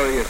here.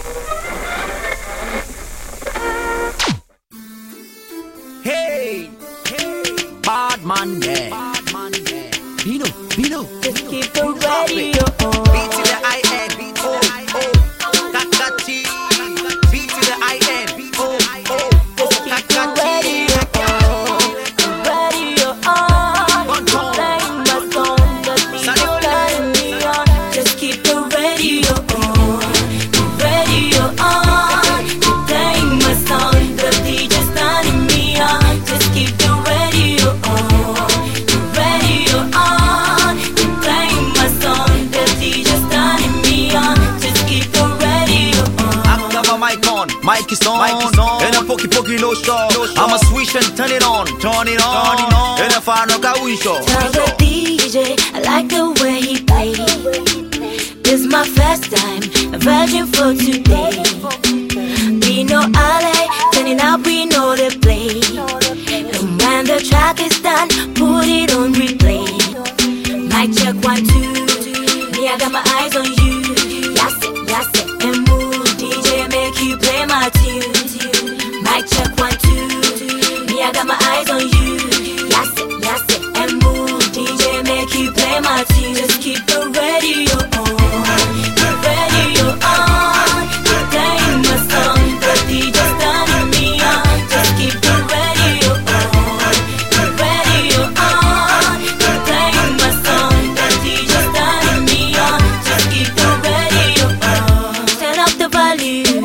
Hey, bad man there. Bino. Just keep the radio on. B to the I-N. Kakati. B to the I-N. Just keep the radio on. Radio on. Playing my song, the DJ turning me on. Just keep the radio on. Radio on. Playing my song, the DJ's turning me on. Just keep the radio on. Radio on. Playing my song, the DJ's turning me on. Just keep the radio on. I got my mic on, mic is on, and a pokey no show. I'ma switch and turn it on. And if I knock out we show. Tell the DJ I like the way he plays. This is my first time, a virgin for today. We know LA, turning up, we know the play. And when the track is done, put it on replay. Mic check 1, 2. Me, I got my eyes on you. Yes it, and move. DJ make you play my tune. Mic check 1, 2. Me, I got my eyes on you. Yes it, and move. DJ make you play my tune. Just keep the radio on. The radio on. Playing my song, the DJ's turning me on. Just keep the radio on. The radio on. Playing my song, the DJ's turning me on. Just keep the radio on. Turn up the volume.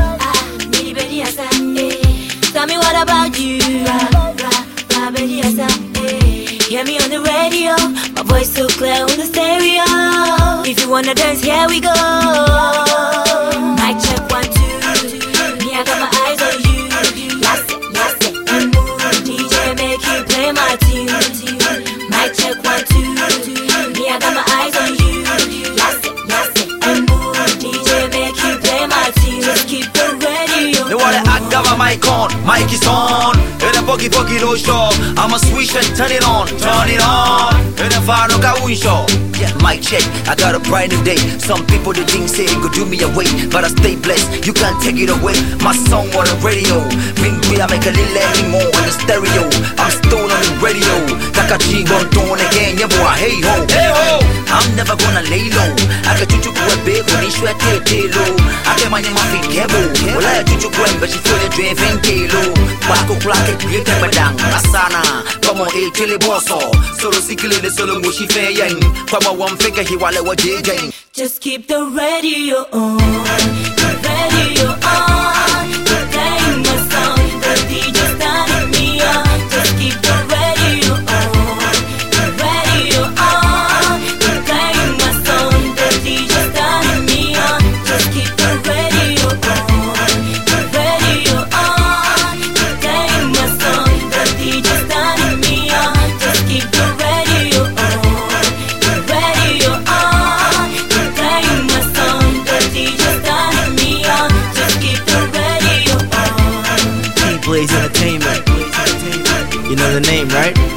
Tell me what about you? Hear me on the radio, my voice so clear on the stereo. If you wanna dance, here we go. Mic check 1, 2. Me, I got my eyes on you. Yes it, and move. DJ make you play my tune. Mic check 1, 2. Me, I got my eyes on you. Yes it, and move. DJ make you play my tune. Just keep the radio. They wanna I got my mic on, mic is on. And a pokey no show. I'ma switch and turn it on. And if I knock out we show. Yeah, mic check, I got a bright new day. Some people they think say it could do me away, but I stay blessed, you can't take it away. My song on the radio, bring me, I make a little more on the stereo. I'm stone on the radio, Kakati gon' tone again, yeah boy, hey ho. I'm never gonna lay low. I can chuchu kwa bego, ni shwe te low. I can my name my feet kebo. Well I chuchu kwa but she feel the driven kilo. Wako plake create badang asana. Come on, tele bosso. Solo sikile de solo mushi fe yang. Kwama wamfika hiwale wa DJ. Just keep the radio on. The radio on. Playing my song, the DJ's turning me on. Just keep the radio on. The radio on. Playing my song, the DJ's turning me on. Just keep the radio on. The radio on. Playing my song, the DJ's turning me on. Just keep the radio on. The radio on. Playing my song, the DJ's turning me on. Just keep the radio on. T-Blaze Entertainment. You know the name, right?